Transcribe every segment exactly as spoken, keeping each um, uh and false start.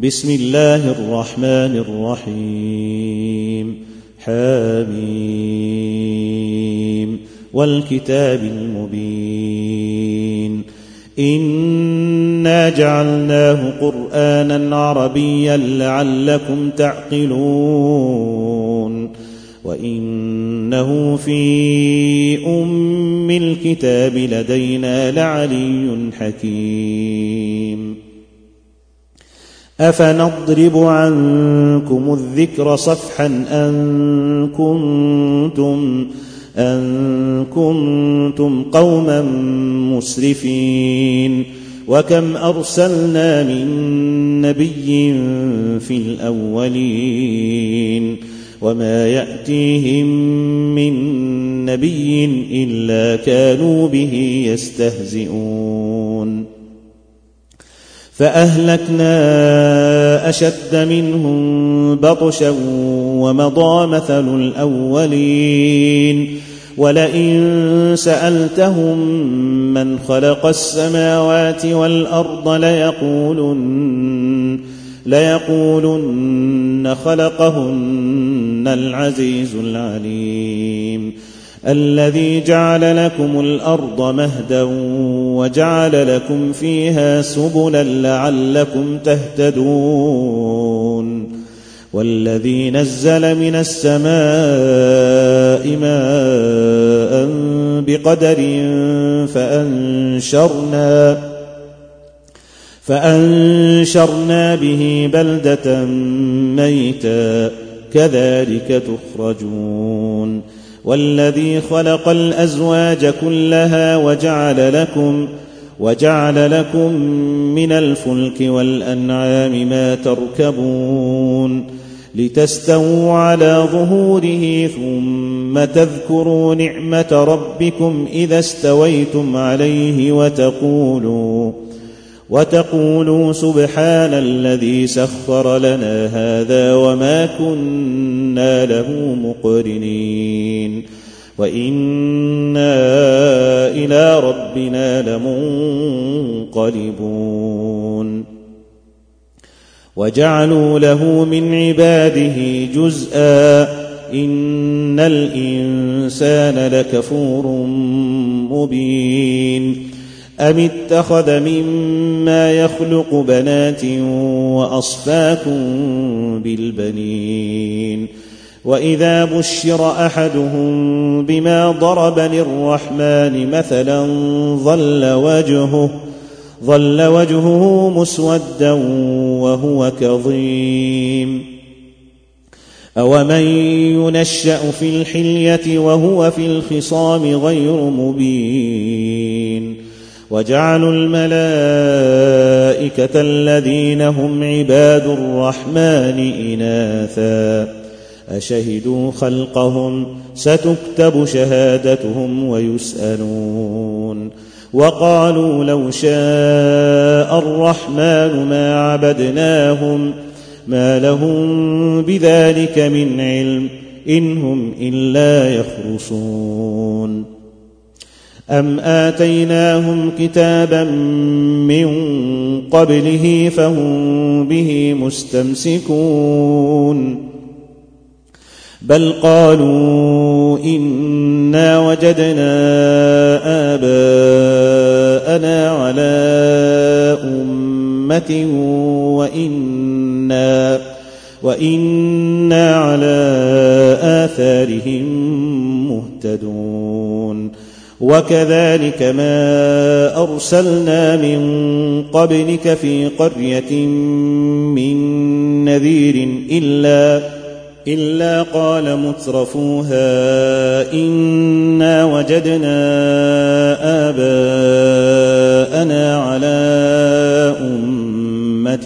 بسم الله الرحمن الرحيم. حميم والكتاب المبين. إنا جعلناه قرآنا عربيا لعلكم تعقلون وإنه في أم الكتاب لدينا لعلي حكيم. أفنضرب عنكم الذكر صفحا أن كنتم, أن كنتم قوما مسرفين. وكم أرسلنا من نبي في الأولين وما يأتيهم من نبي إلا كانوا به يستهزئون. فأهلكنا أشد منهم بطشا ومضى مثل الأولين. ولئن سألتهم من خلق السماوات والأرض ليقولن, ليقولن خلقهن العزيز العليم الذي جعل لكم الأرض مهدا وجعل لكم فيها سبلا لعلكم تهتدون. والذي نزل من السماء ماء بقدر فأنشرنا, فأنشرنا به بلدة ميتا كذلك تخرجون. والذي خلق الأزواج كلها وجعل لكم, وجعل لكم من الفلك والأنعام ما تركبون لتستووا على ظهوره ثم تذكروا نعمة ربكم إذا استويتم عليه وتقولوا, وتقولوا سبحان الذي سخر لنا هذا وما كنا له مقرنين وإنا إلى ربنا لمنقلبون. وجعلوا له من عباده جزءا إن الإنسان لكفور مبين. أم اتخذ مما يخلق بنات وأصفاكم بالبنين. وإذا بشر أحدهم بما ضرب للرحمن مثلا ظل وجهه, ظل وجهه مسودا وهو كظيم. أومن ينشأ في الحلية وهو في الخصام غير مبين. وجعلوا الملائكة الذين هم عباد الرحمن إناثا أشهدوا خلقهم ستكتب شهادتهم ويسألون. وقالوا لو شاء الرحمن ما عبدناهم ما لهم بذلك من علم إن هم إلا يخرصون. أم آتيناهم كتابا من قبله فهم به مستمسكون بل قالوا إنا وجدنا آباءنا على أمة وإنا, وإنا على آثارهم مهتدون. وكذلك ما أرسلنا من قبلك في قرية من نذير إلا, إلا قال مترفوها إنا وجدنا آباءنا على أمة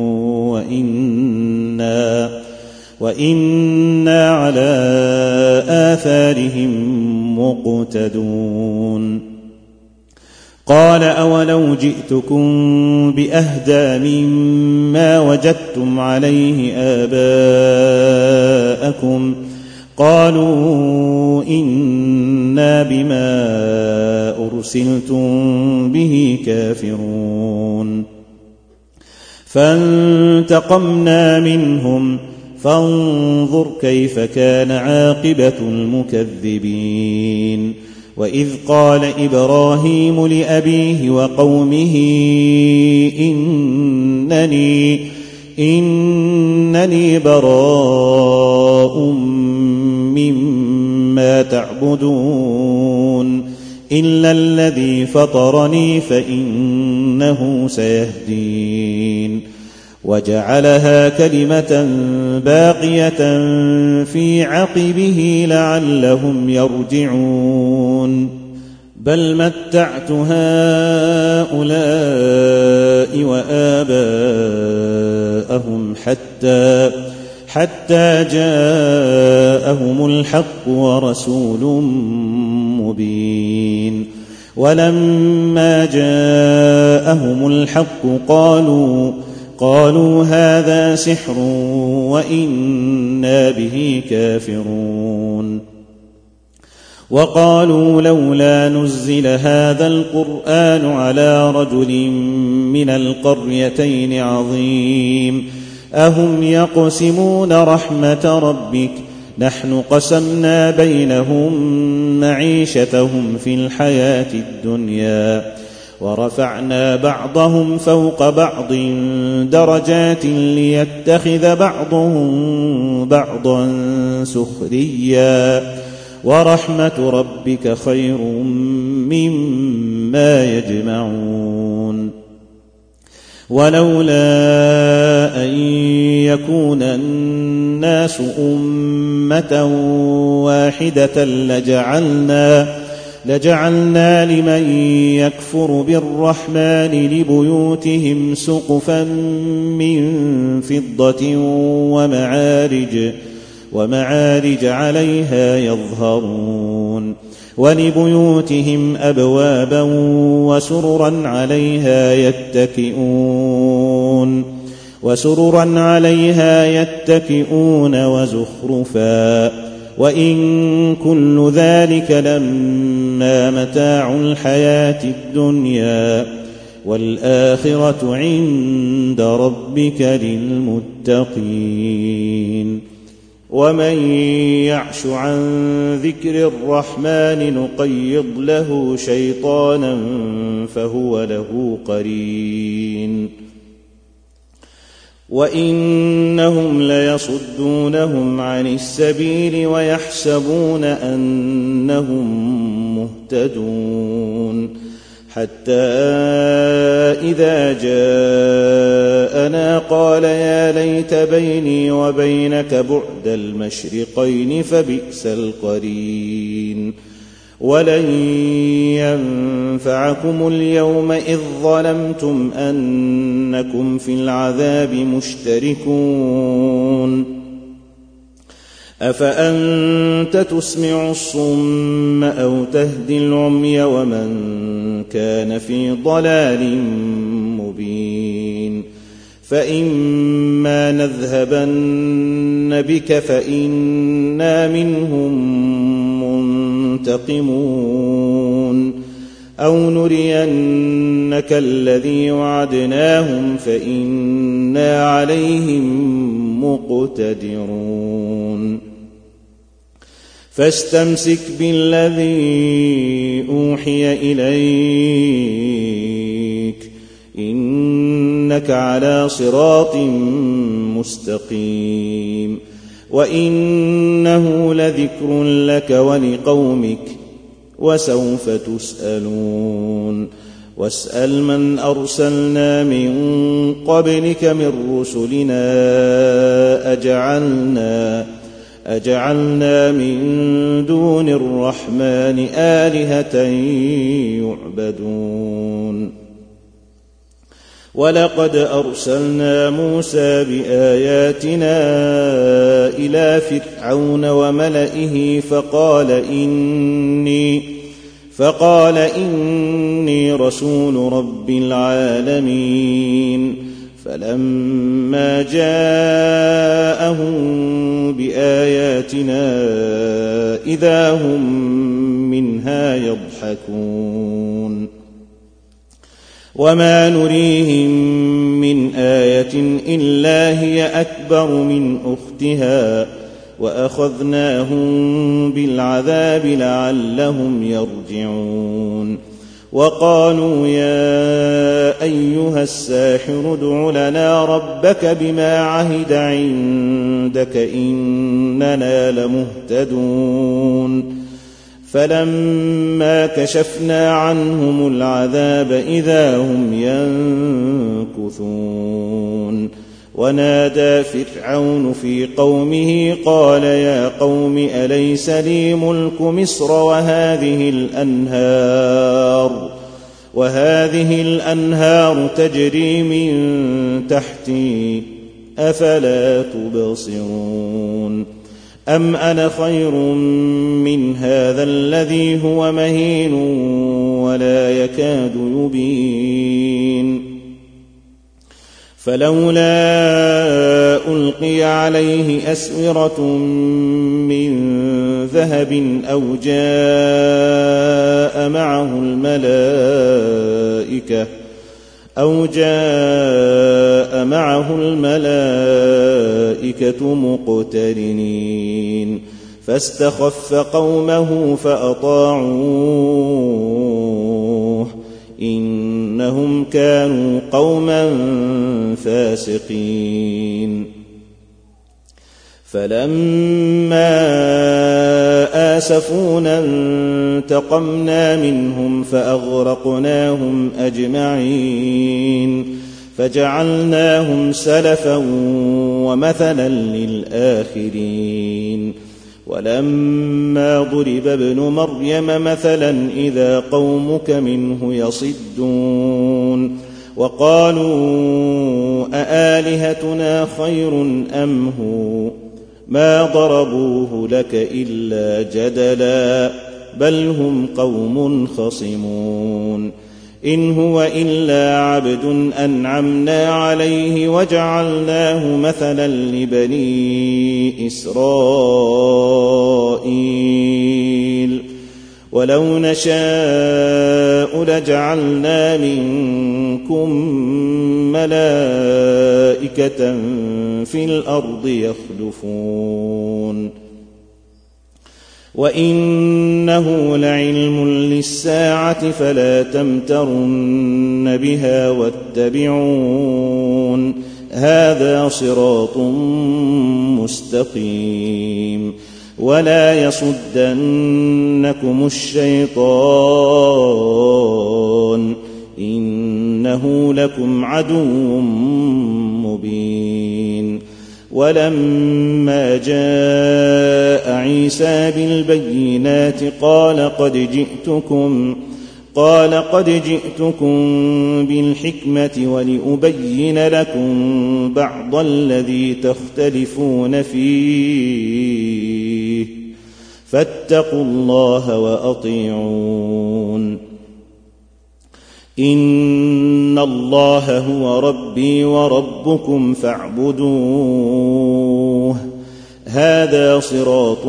وإنا, وإنا على آثارهم مقتدون. قال أولو جئتكم بأهدى مما وجدتم عليه آباءكم قالوا إنا بما أرسلتم به كافرون فانتقمنا منهم فانظر كيف كان عاقبة المكذبين. وإذ قال إبراهيم لأبيه وقومه إنني, إنني براء مما تعبدون إلا الذي فطرني فإنه سيهدين. وجعلها كلمة باقية في عقبه لعلهم يرجعون. بل متعت هؤلاء وآباءهم حتى حتى جاءهم الحق ورسول مبين. ولما جاءهم الحق قالوا قالوا هذا سحر وإنا به كافرون. وقالوا لولا نزل هذا القرآن على رجل من القريتين عظيم أهم يقسمون رحمة ربك نحن قسمنا بينهم معيشتهم في الحياة الدنيا ورفعنا بعضهم فوق بعض درجات ليتخذ بعضهم بعضا سخريا ورحمة ربك خير مما يجمعون. ولولا أن يكون الناس أمة واحدة لجعلنا لجعلنا لمن يكفر بالرحمن لبيوتهم سقفا من فضة ومعارج ومعارج عليها يظهرون ولبيوتهم أبوابا وسررا عليها يتكئون وسررا عليها يتكئون وزخرفا وإن كل ذلك لما متاع الحياة الدنيا والآخرة عند ربك للمتقين. ومن يعش عن ذكر الرحمن نقيض له شيطانا فهو له قرين وإنهم ليصدونهم عن السبيل ويحسبون أنهم مهتدون حتى إذا جاءنا قال يا ليت بيني وبينك بعد المشرقين فبئس القرين. ولن ينفعكم اليوم إذ ظلمتم أنكم في العذاب مشتركون أفأنت تسمع الصم أو تهدي العمي ومن كان في ضلال مبين. فإما نذهبن بك فإنا منهم منتقمون أو نرينك الذي وعدناهم فإنا عليهم مقتدرون. فاستمسك بالذي أوحي إليك إنك على صراط مستقيم وإنه لذكر لك ولقومك وسوف تسألون. واسأل من أرسلنا من قبلك من رسلنا أجعلنا أجعلنا من دون الرحمن آلهة يعبدون. ولقد أرسلنا موسى بآياتنا إلى فرعون وملئه فقال إني فقال إني رسول رب العالمين. فلما جاءهم بآياتنا إذا هم منها يضحكون. وما نريهم من آية إلا هي أكبر من أختها وأخذناهم بالعذاب لعلهم يرجعون وقالوا يا أيها الساحر ادع لنا ربك بما عهد عندك إننا لمهتدون فلما كشفنا عنهم العذاب إذا هم ينكثون ونادى فرعون في قومه قال يا قوم أليس لي ملك مصر وهذه الأنهار وهذه الأنهار تجري من تحتي أفلا تبصرون أم أنا خير من هذا الذي هو مهين ولا يكاد يبين فلولا ألقي عليه أسورة من ذهب أو جاء معه الملائكة أو جاء معه الملائكة مقترنين فاستخف قومه فأطاعوه إنهم كانوا قوما فاسقين فلما آسفونا انتقمنا منهم فأغرقناهم أجمعين فجعلناهم سلفا ومثلا للآخرين ولما ضرب ابن مريم مثلا إذا قومك منه يصدون وقالوا أآلهتنا خير أم هو ما ضربوه لك إلا جدلا بل هم قوم خصمون إن هو إلا عبد أنعمنا عليه وجعلناه مثلا لبني إسرائيل ولو نشاء لجعلنا منكم ملائكة في الأرض يخلفون وإنه لعلم للساعة فلا تمترن بها واتبعون هذا صراط مستقيم ولا يصدنكم الشيطان إنه لكم عدو مبين ولما جاء عيسى بالبينات قال قد جئتكم قال قد جئتكم بالحكمة ولأبين لكم بعض الذي تختلفون فيه فاتقوا الله وأطيعون إن الله هو ربي وربكم فاعبدوه هذا صراط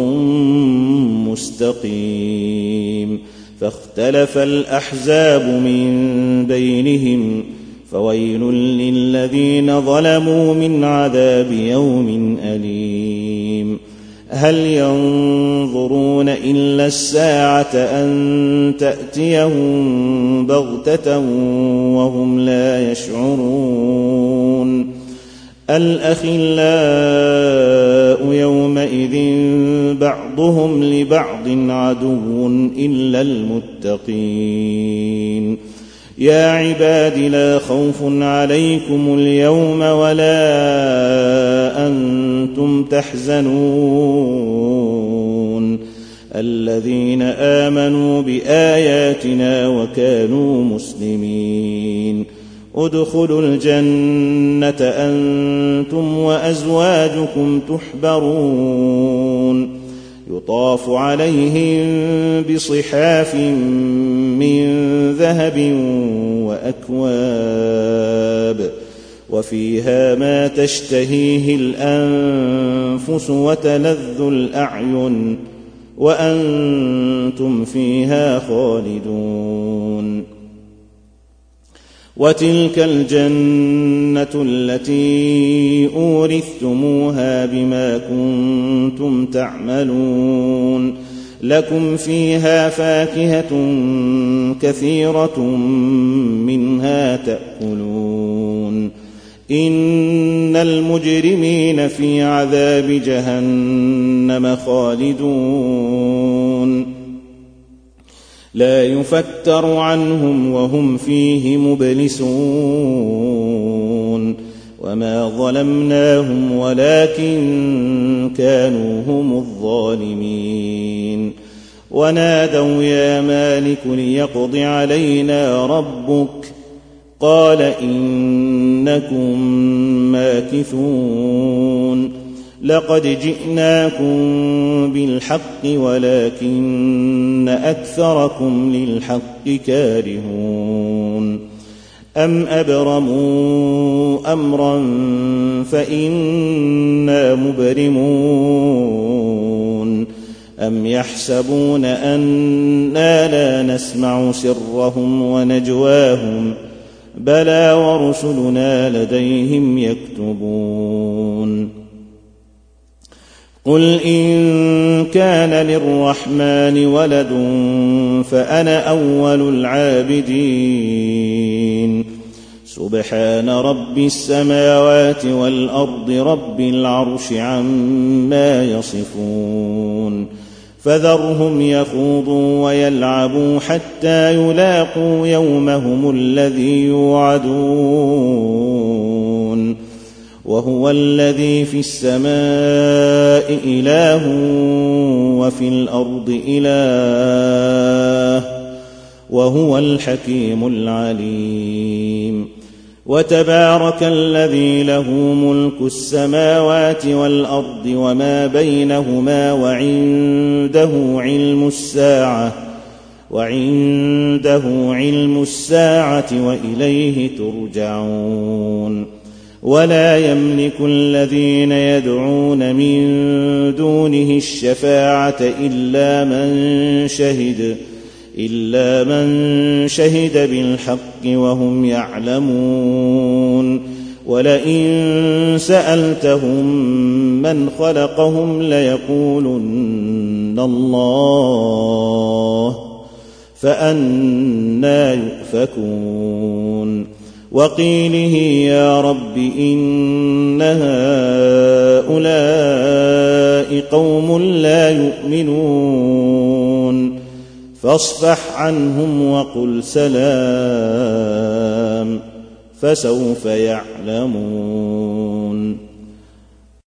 مستقيم فاختلف الأحزاب من بينهم فويل للذين ظلموا من عذاب يوم أليم هل ينظرون إلا الساعة أن تأتيهم بغتة وهم لا يشعرون الأخلاء يومئذ بعضهم لبعض عدو إلا المتقين يا عباد لا خوف عليكم اليوم ولا أنتم تحزنون الذين آمنوا بآياتنا وكانوا مسلمين ادخلوا الجنة أنتم وأزواجكم تحبرون يطاف عليهم بصحاف من ذهب وأكواب وفيها ما تشتهيه الأنفس وتلذ الأعين وأنتم فيها خالدون وتلك الجنة التي أورثتموها بما كنتم تعملون لكم فيها فاكهة كثيرة منها تأكلون إن المجرمين في عذاب جهنم خالدون لا يفتر عنهم وهم فيه مبلسون وما ظلمناهم ولكن كانوا هم الظالمين ونادوا يا مالك ليقض علينا ربك قال إنكم ماكثون لقد جئناكم بالحق ولكن أكثركم للحق كارهون أم أبرموا أمرا فإنا مبرمون أم يحسبون أنا لا نسمع سرهم ونجواهم بلى ورسلنا لديهم يكتبون قل إن كان للرحمن ولد فأنا أول العابدين سبحان رب السماوات والأرض رب العرش عما يصفون فذرهم يخوضوا ويلعبوا حتى يلاقوا يومهم الذي يوعدون وهو الذي في السماء إله وفي الأرض إله وهو الحكيم العليم وتبارك الذي له ملك السماوات والأرض وما بينهما وعنده علم الساعة وعنده علم الساعة وإليه ترجعون ولا يملك الذين يدعون من دونه الشفاعة إلا من شهد إلا من شهد بالحق وهم يعلمون ولئن سألتهم من خلقهم ليقولن الله فأنى يؤفكون وقيله يا رب إن هؤلاء قوم لا يؤمنون فاصفح عنهم وقل سلام فسوف يعلمون